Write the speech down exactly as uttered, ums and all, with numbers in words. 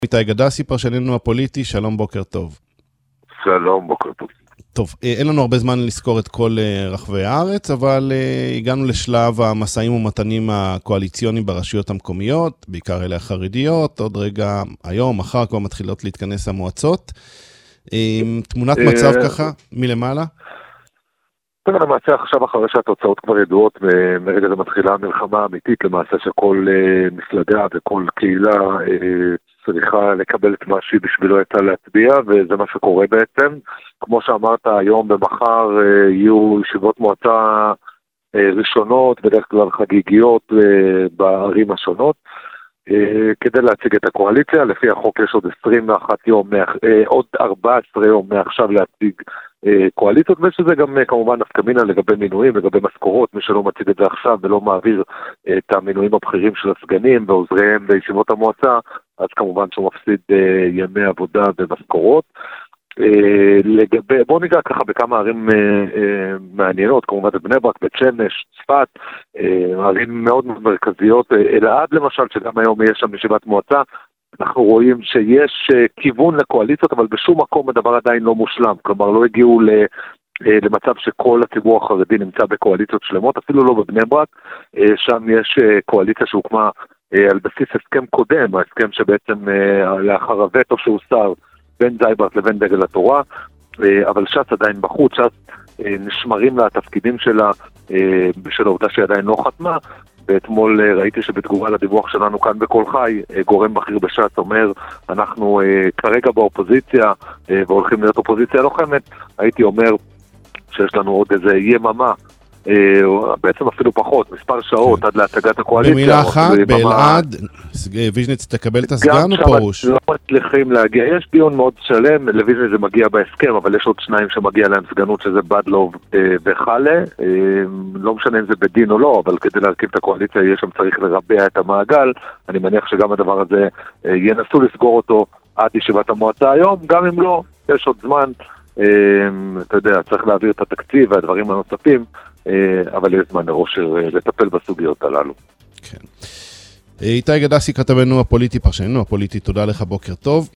איתי גדסי, פרשננו הפוליטי, שלום, בוקר טוב. שלום, בוקר טוב. טוב, אין לנו הרבה זמן לזכור את כל רחבי הארץ, אבל הגענו לשלב המשאים ומתנים הקואליציוניים ברשויות המקומיות, בעיקר אלה החרדיות, עוד רגע, היום, מחר כבר מתחילות להתכנס המועצות. תמונת מצב ככה, מלמעלה? תראה, למעשה עכשיו אחרי שהתוצאות כבר ידועות, מרגע זה מתחילה המלחמה האמיתית, למעשה שכל מפלגה וכל קהילה צריכה לקבל את מה שהיא בשבילו הייתה להצביע, וזה מה שקורה בעצם. כמו שאמרת, היום ומחר יהיו ישיבות מועצה ראשונות, בדרך כלל חגיגיות בערים השונות, כדי להציג את הקואליציה. לפי החוק יש עוד עשרים ואחד יום, עוד ארבעה עשר יום מעכשיו להציג קואליציות, ושזה גם כמובן נפקמינה לגבי מינויים, לגבי משכורות. מי שלא מציג את זה עכשיו ולא מעביר את המינויים הבכירים של הסגנים ועוזריהם בישיבות המועצה, אז כמובן שהוא מפסיד ימי עבודה ומשכורות. לגבי, בואו ניגע ככה בכמה ערים מעניינות, כמובן בני ברק, בית שמש, צפת, ערים מאוד מרכזיות, אלעד למשל, שגם היום יש שם ישיבת מועצה. אנחנו רואים שיש כיוון לקואליציות, אבל בשום מקום הדבר עדיין לא מושלם, כלומר לא הגיעו למצב שכל הציבור החרדי נמצא בקואליציות שלמות, אפילו לא בבני ברק. שם יש קואליציה שהוקמה על בסיס הסכם קודם, ההסכם שבעצם לאחר הווטו שהוסר בין זייברט לבין דגל התורה, אבל ש"ס עדיין בחוץ, ש"ס נשמרים לה התפקידים שלה בשל העובדה שהיא עדיין לא חתמה. ואתמול ראיתי שבתגובה לדיווח שלנו כאן בכל חי, גורם בכיר בש"ס אומר, אנחנו כרגע באופוזיציה והולכים להיות אופוזיציה לוחמת. הייתי אומר שיש לנו עוד איזה יממה, בעצם אפילו פחות, מספר שעות עד להצגת הקואליציה. במילה אחת, באלעד, ויז'ניץ תקבל את הסגן או פרוש? גם שם לא מצליחים להגיע, יש דיון מאוד שלם, לויז'ניץ זה מגיע בהסכם, אבל יש עוד שניים שמגיע להם סגנות, שזה בדלוב וחלה, לא משנה אם זה בדין או לא, אבל כדי להרכיב את הקואליציה יש שם צריך לרבע את המעגל. אני מניח שגם הדבר הזה ינסו לסגור אותו עד ישיבת המועצה היום, גם אם לא, יש עוד זמן, אתה יודע, צריך להעביר את התקציב והדברים הנוספים, אבל יש זמן לראש לטפל בסוגיות הללו. כן. איתי גדסי, כתבנו הפוליטי, פרשננו הפוליטי, תודה לך, בוקר טוב.